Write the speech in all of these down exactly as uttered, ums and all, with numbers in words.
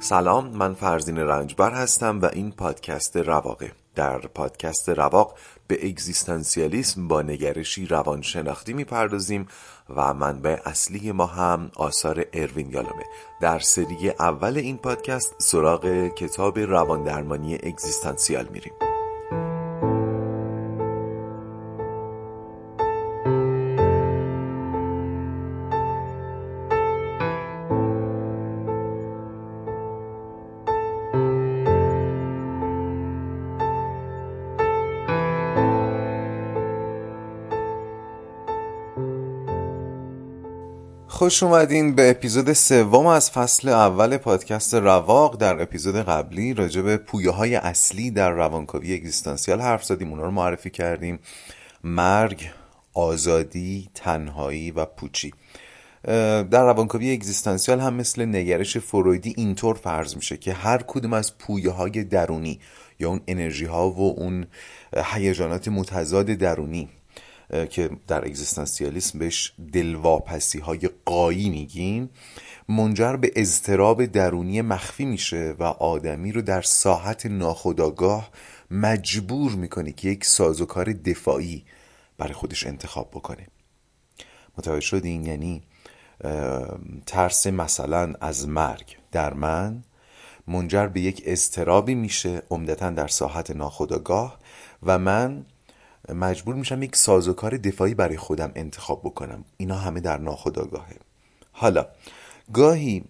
سلام، من فرزین رنجبر هستم و این پادکست رواقه. در پادکست رواق به اگزیستانسیالیسم با نگرشی روانشناختی میپردازیم و منبع اصلی ما هم آثار اروین یالومه. در سری اول این پادکست سراغ کتاب رواندرمانی اگزیستانسیال میریم. خوش اومدین به اپیزود سوم از فصل اول پادکست رواق. در اپیزود قبلی راجع به پویه های اصلی در روانکاوی اگزیستانسیال حرف زدیم، اونا رو معرفی کردیم: مرگ، آزادی، تنهایی و پوچی. در روانکاوی اگزیستانسیال هم مثل نگرش فرویدی اینطور فرض میشه که هر کدوم از پویه های درونی یا اون انرژی ها و اون هیجانات متضاد درونی که در اگزیستانسیالیسم بهش دلواپسی های غایی میگیم، منجر به اضطراب درونی مخفی میشه و آدمی رو در ساحت ناخودآگاه مجبور میکنه که یک سازوکار دفاعی برای خودش انتخاب بکنه. متوجه شدین؟ یعنی ترس مثلا از مرگ در من منجر به یک اضطرابی میشه عمدتاً در ساحت ناخودآگاه و من مجبور میشم یک سازوکار دفاعی برای خودم انتخاب بکنم. اینا همه در ناخودآگاهه. حالا گاهی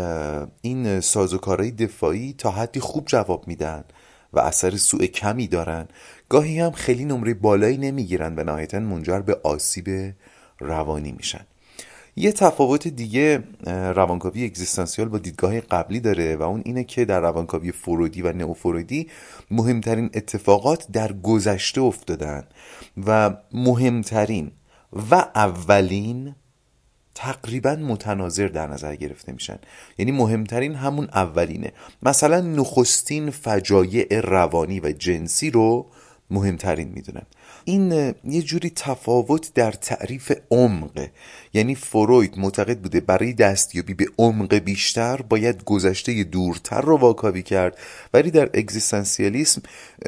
این سازوکارهای دفاعی تا حدی خوب جواب میدن و اثر سوء کمی دارن، گاهی هم خیلی نمره بالایی نمیگیرن و نهایتاً منجر به آسیب روانی میشن. یه تفاوت دیگه روانکاوی اگزیستانسیال با دیدگاه قبلی داره و اون اینه که در روانکاوی فرویدی و نئوفرویدی مهمترین اتفاقات در گذشته افتادن و مهمترین و اولین تقریبا متناظر در نظر گرفته میشن. یعنی مهمترین همون اولینه. مثلا نخستین فجایع روانی و جنسی رو مهمترین میدونن. این یه جوری تفاوت در تعریف عمق. یعنی فروید معتقد بوده برای دستیابی به عمق بیشتر باید گذشته دورتر رو واکاوی کرد، ولی در اگزیستانسیالیسم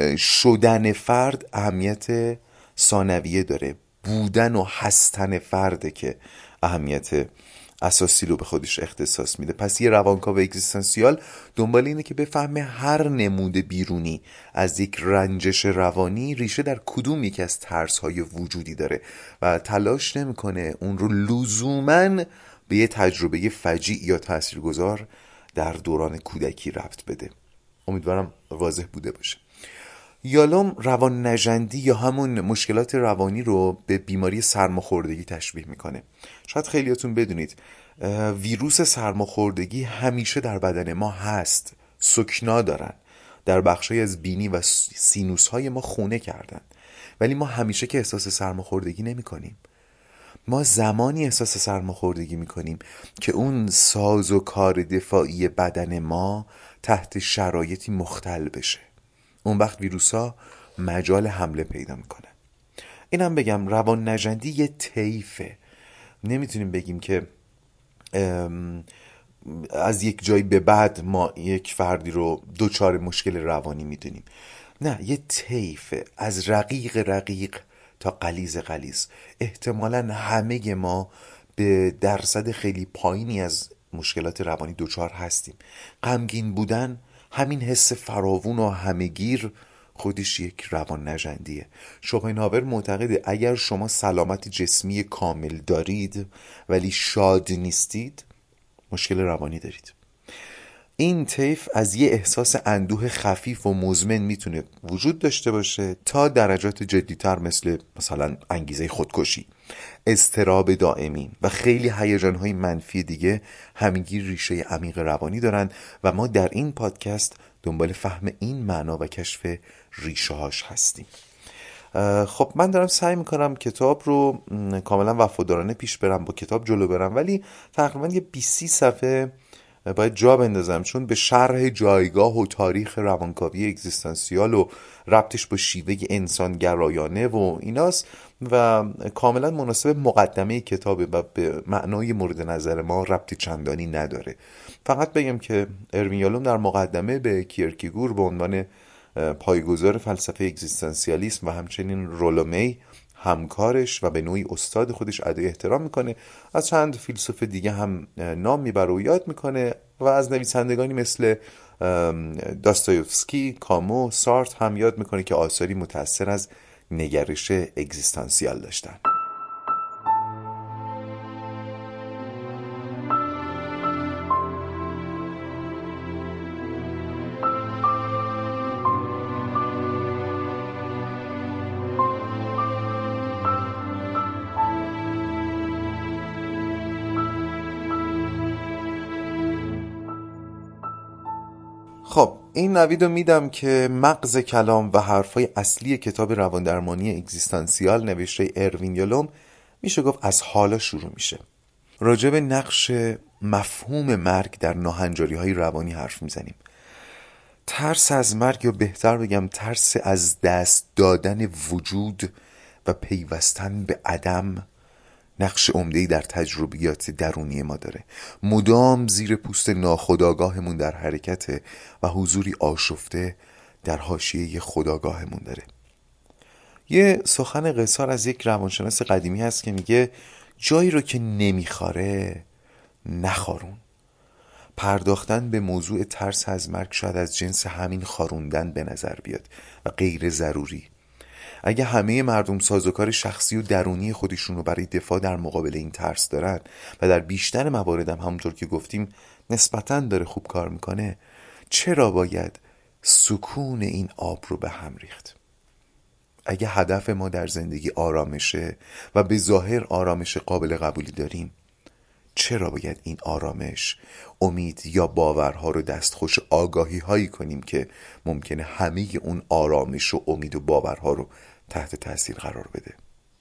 شدن فرد اهمیت ثانویه داره. بودن و هستن فرده که اهمیت اساسی رو به خودش اختصاص میده. پس یه روانکاو اگزیستانسیال دنبال اینه که بفهمه هر نمود بیرونی از یک رنجش روانی ریشه در کدوم یکی از ترس‌های وجودی داره و تلاش نمیکنه اون رو لزوماً به یه تجربه فجیع یا تاثیرگذار در دوران کودکی ربط بده. امیدوارم واضح بوده باشه. یالوم روان نژندی یا همون مشکلات روانی رو به بیماری سرماخوردگی تشبیه میکنه. شاید خیلیاتون بدونید ویروس سرماخوردگی همیشه در بدن ما هست، سکنا دارن، در بخشای از بینی و سینوس های ما خونه کردن، ولی ما همیشه که احساس سرماخوردگی نمی کنیم. ما زمانی احساس سرماخوردگی می کنیم که اون ساز و کار دفاعی بدن ما تحت شرایطی مختل بشه. اون وقت ویروس ها مجال حمله پیدا میکنن. اینم بگم روان نژندی یه طیفه. نمیتونیم بگیم که از یک جایی به بعد ما یک فردی رو دوچار مشکل روانی میدونیم. نه، یه طیفه از رقیق رقیق تا غلیظ غلیظ. احتمالاً همه ما به درصد خیلی پایینی از مشکلات روانی دوچار هستیم. غمگین بودن، همین حس فراوون و همهگیر، خودش یک روان نژندیه. شوپنهاور معتقده اگر شما سلامت جسمی کامل دارید ولی شاد نیستید، مشکل روانی دارید. این طیف از یه احساس اندوه خفیف و مزمن میتونه وجود داشته باشه تا درجات جدیتر مثل مثلا انگیزه خودکشی، اضطراب دائمی و خیلی هیجان‌های منفی دیگه همگی ریشه عمیق روانی دارن و ما در این پادکست دنبال فهم این معنا و کشف ریشه هاش هستیم. خب من دارم سعی میکنم کتاب رو کاملا وفادارانه پیش برم، با کتاب جلو برم، ولی تقریبا یه بیست صفحه باید جا بندازم، چون به شرح جایگاه و تاریخ روانکاوی اگزیستانسیال و ربطش با شیوه انسانگرایانه و ایناست و کاملا مناسب مقدمه کتابه و به معنای مورد نظر ما ربطی چندانی نداره. فقط بگم که اروین یالوم در مقدمه به کیرکگور به عنوان پایه‌گذار فلسفه اگزیستانسیالیسم و همچنین رولو می همکارش و به نوعی استاد خودش ادای احترام میکنه. از چند فیلسوف دیگه هم نام میبره و یاد میکنه و از نویسندگانی مثل داستایوفسکی، کامو، سارت هم یاد میکنه که آثاری متأثر از نگرش اگزیستانسیال داشتن. خب این نوید رو میدم که مغز کلام و حرفای اصلی کتاب رواندرمانی اگزیستانسیال نوشته اروین یالوم میشه گفت از حالا شروع میشه. راجع به نقش مفهوم مرگ در ناهنجاری های روانی حرف میزنیم. ترس از مرگ، یا بهتر بگم ترس از دست دادن وجود و پیوستن به عدم، نقش عمده‌ای در تجربیات درونی ما داره. مدام زیر پوست ناخودآگاهمون در حرکته و حضوری آشفته در حاشیه خودآگاهمون داره. یه سخن قصار از یک روانشناس قدیمی هست که میگه جایی رو که نمیخواره نخارون. پرداختن به موضوع ترس از مرگ شاید از جنس همین خاروندن به نظر بیاد و غیر ضروری. اگه همه مردم سازوکار شخصی و درونی خودشون رو برای دفاع در مقابل این ترس دارن و در بیشتر موارد هم همونطور که گفتیم نسبتاً داره خوب کار میکنه، چرا باید سکون این آب رو به هم ریخت؟ اگه هدف ما در زندگی آرامشه و به ظاهر آرامش قابل قبولی داریم، چرا باید این آرامش، امید یا باورها رو دستخوش آگاهی هایی کنیم که ممکنه همه اون آرامش و امید و باورها رو تحت تاثیر قرار بده؟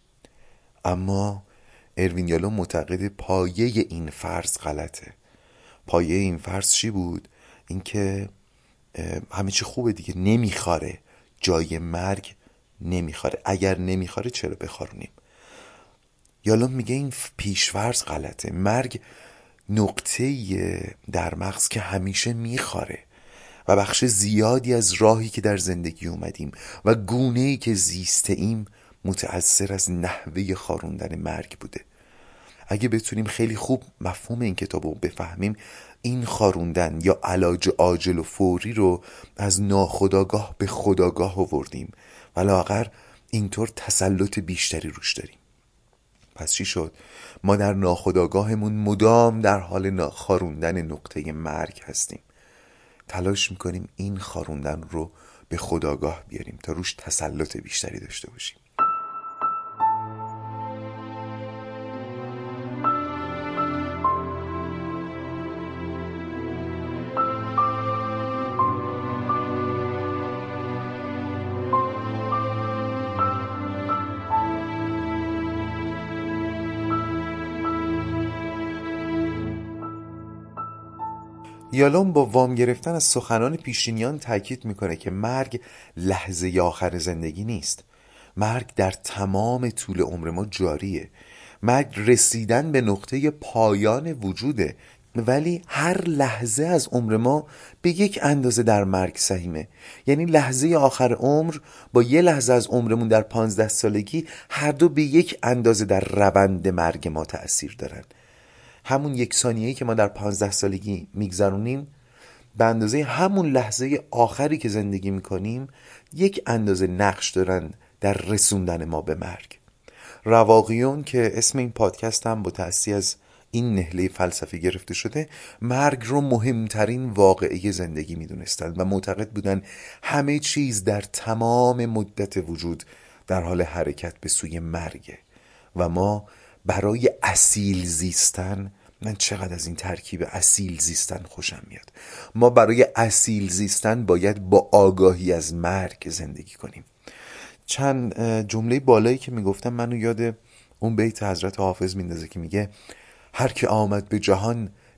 اما اروین یالوم معتقد پایه این فرض غلطه. پایه این فرض چی بود؟ اینکه همه چی خوبه دیگه، نمیخواره، جای مرگ نمیخواره. اگر نمیخواره چرا بخارونیم؟ یالوم میگه این پیش‌فرض غلطه. مرگ نقطه‌ایه در مغز که همیشه میخواره و بخش زیادی از راهی که در زندگی اومدیم و گونه‌ای که زیسته ایم متأثر از نحوه خاروندن مرگ بوده. اگه بتونیم خیلی خوب مفهوم این کتاب رو بفهمیم، این خاروندن یا علاج عاجل و فوری رو از ناخودآگاه به خودآگاه آوردیم و لااقل اینطور تسلط بیشتری روش داریم. پس چی شد؟ ما در ناخودآگاهمون مدام در حال خاروندن نقطه مرگ هستیم. تلاش میکنیم این خاروندن رو به خودآگاه بیاریم تا روش تسلط بیشتری داشته باشیم. یالوم با وام گرفتن از سخنان پیشینیان تاکید میکنه که مرگ لحظه آخر زندگی نیست. مرگ در تمام طول عمر ما جاریه. مرگ رسیدن به نقطه پایان وجوده، ولی هر لحظه از عمر ما به یک اندازه در مرگ سهیمه. یعنی لحظه آخر عمر با یه لحظه از عمرمون در پانزده سالگی هر دو به یک اندازه در روند مرگ ما تأثیر دارن. همون یک ثانیه‌ای که ما در پانزده سالگی میگذرونیم به اندازه همون لحظه آخری که زندگی میکنیم یک اندازه نقش دارن در رسوندن ما به مرگ. رواقیون که اسم این پادکست هم با تأثیر از این نهله فلسفی گرفته شده، مرگ رو مهمترین واقعه زندگی میدونستند و معتقد بودن همه چیز در تمام مدت وجود در حال حرکت به سوی مرگه و ما برای اصیل زیستن، من چقدر از این ترکیب اصیل زیستن خوشم میاد، ما برای اصیل زیستن باید با آگاهی از مرگ زندگی کنیم. چند جمله بالایی که میگفتم منو یاد اون بیت حضرت حافظ میندازه که میگه هر که آمد به جهان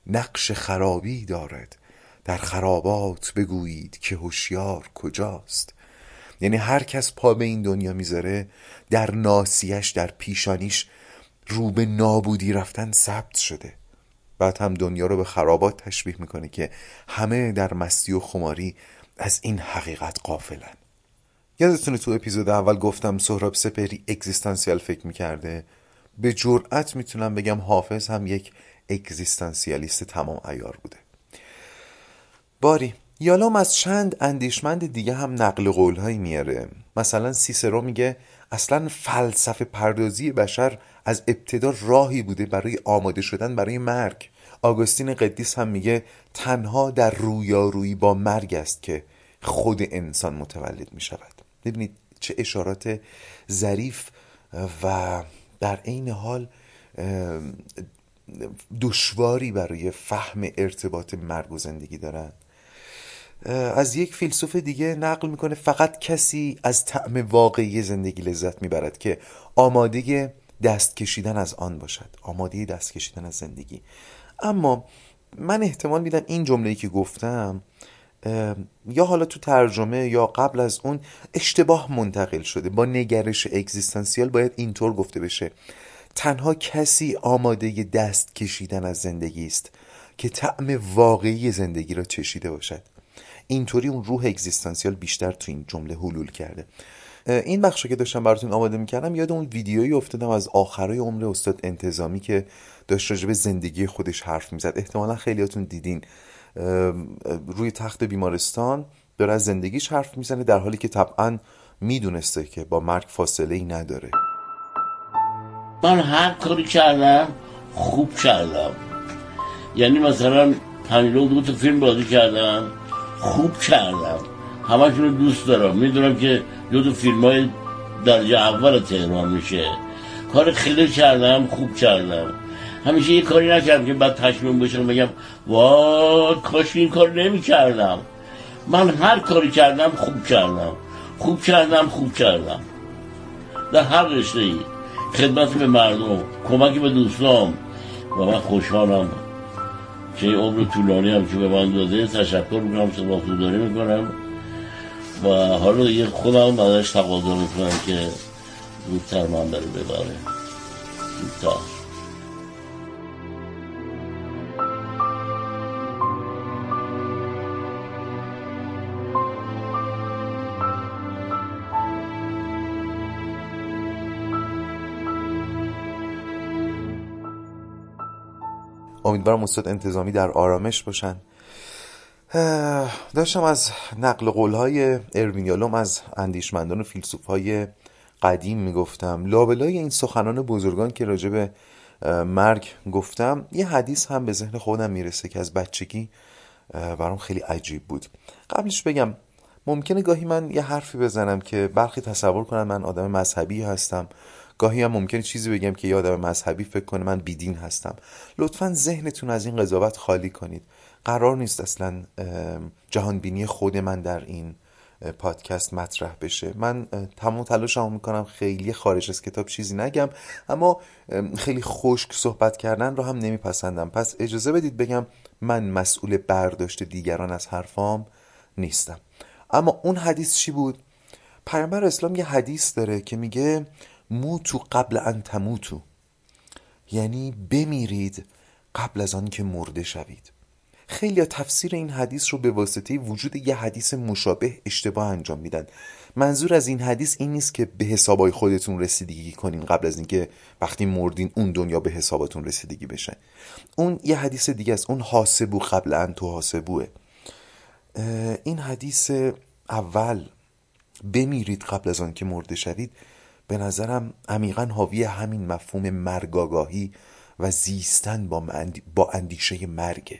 نقش خرابی دارد، در خرابات بگویید که هوشیار کجاست. یعنی هر کس پا به این دنیا میذاره در ناسیش، در پیشانیش رو به نابودی رفتن ثبت شده. بعد هم دنیا رو به خرابات تشبیه میکنه که همه در مستی و خماری از این حقیقت غافلن. یادتونه تو اپیزود اول گفتم سهراب سپهری اگزیستانسیال فکر میکرده؟ به جرئت میتونم بگم حافظ هم یک اگزیستانسیالیست تمام عیار بوده. باری یالام از چند اندیشمند دیگه هم نقل قولهایی میاره. مثلا سیسرو میگه اصلا فلسفه پردازی بشر از ابتدا راهی بوده برای آماده شدن برای مرگ. آگوستین قدیس هم میگه تنها در رویارویی با مرگ است که خود انسان متولد میشود. ببینید چه اشارات ظریف و در عین حال دشواری برای فهم ارتباط مرگ و زندگی دارن. از یک فیلسوف دیگه نقل میکنه فقط کسی از طعم واقعی زندگی لذت میبرد که آماده دست کشیدن از آن باشد، آماده دست کشیدن از زندگی. اما من احتمال میدم این جمله‌ای که گفتم یا حالا تو ترجمه یا قبل از اون اشتباه منتقل شده. با نگرش اگزیستانسیال باید اینطور گفته بشه: تنها کسی آماده دست کشیدن از زندگی است که طعم واقعی زندگی را چشیده باشد. اینطوری اون روح اگزیستانسیال بیشتر تو این جمله حلول کرده. این بخشو که داشتم براتون آماده میکردم یاد اون ویدیویی افتادم از آخرای عمر استاد انتظامی که داشت راجع به زندگی خودش حرف میزد. احتمالا خیلیاتون دیدین. روی تخت بیمارستان داره از زندگیش حرف میزنه در حالی که طبعا میدونسته که با مرگ فاصله ای نداره. من هر کاری کردم خوب کردم. یعنی مثلا پنجاه دو تا فیلم بازی کردم، خوب کردم، همشون رو دوست دارم. میدونم که دو تا فیلم های درجه اول تهران میشه. کار خیلی کردم، خوب کردم. همیشه یه کاری نکردم که بعد تشمیم بشم بگم وای کاش این کار نمی کردم. من هر کاری کردم خوب کردم، خوب کردم خوب کردم در هر رشته ای. خدمت به مردم، کمک به دوستام و من خوشحالم که این عمر طولانی هم که به من داده. تشکر میکنم، سپاسگزاری میکنم و حالا دیگه خودم ازش تقاضا میکنم که زودتر من بره ببره. زودتر. امیدوارم استاد انتظامی در آرامش باشن. داشتم از نقل قولهای اروین یالوم از اندیشمندان و فیلسوفهای قدیم میگفتم. لابلای این سخنان بزرگان که راجع به مرگ گفتم یه حدیث هم به ذهن خودم میرسه که از بچگی برام خیلی عجیب بود. قبلش بگم ممکنه گاهی من یه حرفی بزنم که برخی تصور کنن من آدم مذهبی هستم، گاهی هم ممکنه چیزی بگم که یه آدم مذهبی فکر کنه من بیدین هستم. لطفاً ذهنتون از این قضاوت خالی کنید. قرار نیست اصلا جهانبینی خود من در این پادکست مطرح بشه. من تمام تلاشمو میکنم خیلی خارج از کتاب چیزی نگم، اما خیلی خشک صحبت کردن رو هم نمیپسندم. پس اجازه بدید بگم من مسئول برداشت دیگران از حرفام نیستم. اما اون حدیث چی بود؟ پیامبر اسلام یه حدیث داره که میگه موتو قبل ان تموتو، یعنی بمیرید قبل از آن که مرده شوید. خیلی ها تفسیر این حدیث رو به واسطه وجود یه حدیث مشابه اشتباه انجام میدن. منظور از این حدیث این نیست که به حسابای خودتون رسیدگی کنین قبل از اینکه وقتی مردین اون دنیا به حسابتون رسیدگی بشه. اون یه حدیث دیگه است. اون حاسبو قبل ان تو حاسبوه. این حدیث اول بمیرید قبل از آن که مرده شوید به نظرم عمیقاً حاوی همین مفهوم مرگاگاهی و زیستن با, اندی... با اندیشه مرگه.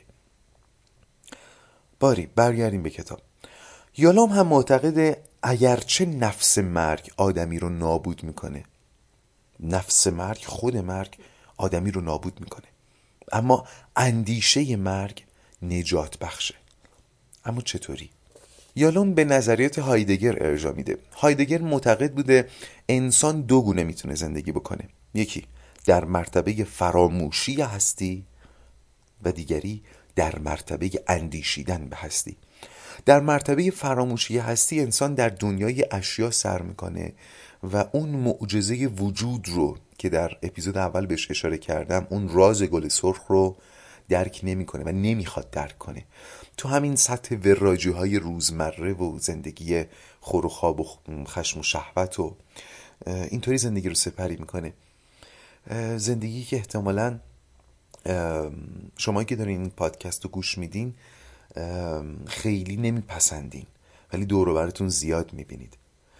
باری برگردیم به کتاب. یالام هم معتقده اگرچه نفس مرگ آدمی رو نابود میکنه، نفس مرگ، خود مرگ آدمی رو نابود میکنه، اما اندیشه مرگ نجات بخشه. اما چطوری؟ یالوم به نظریات هایدگر ارجاع میده. هایدگر معتقد بوده انسان دو گونه میتونه زندگی بکنه. یکی در مرتبه فراموشی هستی و دیگری در مرتبه اندیشیدن به هستی. در مرتبه فراموشی هستی انسان در دنیای اشیا سر میکنه و اون معجزه وجود رو که در اپیزود اول بهش اشاره کردم، اون راز گل سرخ رو درک نمیکنه و نمیخواد درک کنه. تو همین سطح وراجی های روزمره و زندگی خور و خواب و خشم و شهوت و اینطوری زندگی رو سپری میکنه. زندگی که احتمالاً شما که دارین این پادکست رو گوش میدین خیلی نمیپسندین ولی دور و براتون زیاد میبینید.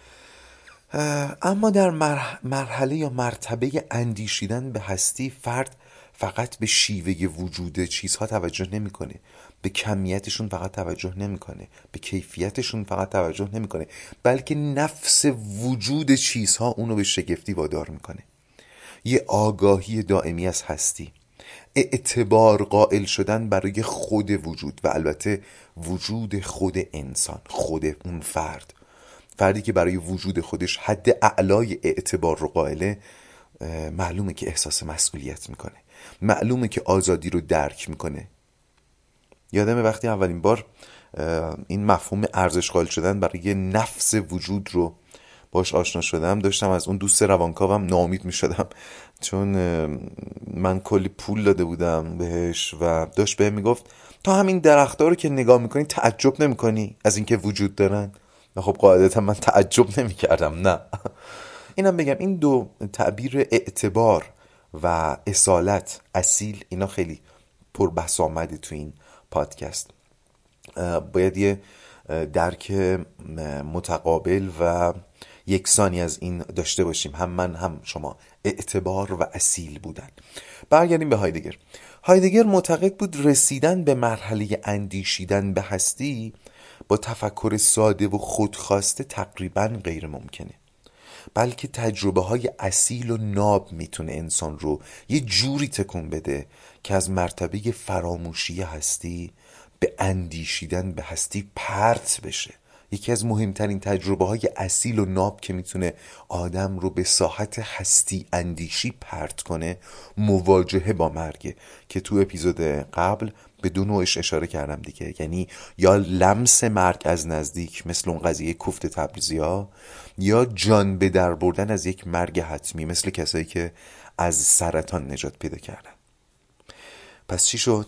اما در مرحله یا مرتبه اندیشیدن به هستی فرد فقط به شیوه وجود چیزها توجه نمیکنه، به کمیتشون فقط توجه نمیکنه، به کیفیتشون فقط توجه نمیکنه، بلکه نفس وجود چیزها اونو به شگفتی وادار میکنه. یه آگاهی دائمی از هستی، اعتبار قائل شدن برای خود وجود و البته وجود خود انسان، خود اون فرد. فردی که برای وجود خودش حد اعلای اعتبار رو قائله، معلومه که احساس مسئولیت میکنه، معلومه که آزادی رو درک میکنه. یادمه وقتی اولین بار این مفهوم ارزش قائل شدن برای نفس وجود رو باش آشنا شدم، داشتم از اون دوست روانکاوم ناامید میشدم، چون من کلی پول داده بودم بهش و داشت بهم میگفت تو همین درخت‌ها رو که نگاه میکنی تعجب نمیکنی از اینکه وجود دارن؟ و خب قاعدتا من تعجب نمیکردم. نه اینم بگم این دو تعبیر اعتبار و اصالت، اصیل، اینا خیلی پر بحث آمده تو این پادکست. باید یه درک متقابل و یکسانی از این داشته باشیم، هم من هم شما، اعتبار و اصیل بودن. برگردیم به هایدگر. هایدگر معتقد بود رسیدن به مرحله اندیشیدن به هستی با تفکر ساده و خودخواسته تقریبا غیر ممکنه، بلکه تجربه های اصیل و ناب میتونه انسان رو یه جوری تکون بده که از مرتبه فراموشی هستی به اندیشیدن به هستی پرت بشه. یکی از مهمترین تجربه های اصیل و ناب که میتونه آدم رو به ساحت هستی اندیشی پرت کنه مواجهه با مرگه، که تو اپیزود قبل به دو نوعش اشاره کردم دیگه. یعنی یا لمس مرگ از نزدیک مثل اون قضیه کوفت تبریزی‌ها، یا جان به در بردن از یک مرگ حتمی مثل کسایی که از سرطان نجات پیدا کردن. پس چی شد؟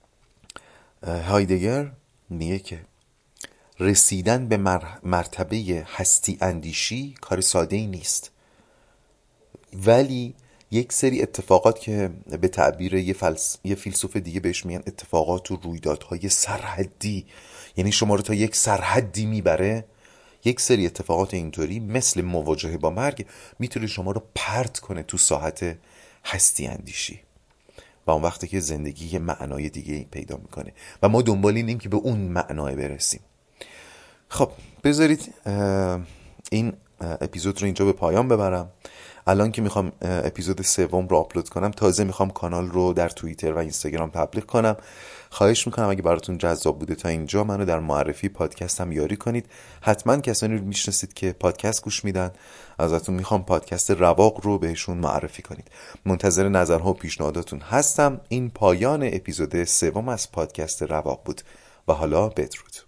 هایدگر میگه که رسیدن به مرتبه هستی اندیشی کار ساده ای نیست، ولی یک سری اتفاقات که به تعبیر یه, فلس... یه فیلسوف دیگه بهش میگن اتفاقات و رویدادهای سرحدی، یعنی شما رو تا یک سرحدی میبره، یک سری اتفاقات اینطوری مثل مواجهه با مرگ میتونه شما رو پرت کنه تو ساحت هستی اندیشی و اون وقتی که زندگی یه معنای دیگه پیدا میکنه و ما دنبال اینیم که به اون معنای برسیم. خب بذارید این اپیزود رو اینجا به پایان ببرم. الان که میخوام اپیزود سوم رو آپلود کنم، تازه میخوام کانال رو در توییتر و اینستاگرام تبلیغ کنم. خواهش میکنم اگه براتون جذاب بوده تا اینجا منو در معرفی پادکست هم یاری کنید. حتما کسانی رو میشناسید که پادکست گوش میدن، ازتون میخوام پادکست رواق رو بهشون معرفی کنید. منتظر نظرها و پیشنهاداتون هستم. این پایان اپیزود سوم از پادکست رواق بود و حالا بدرود.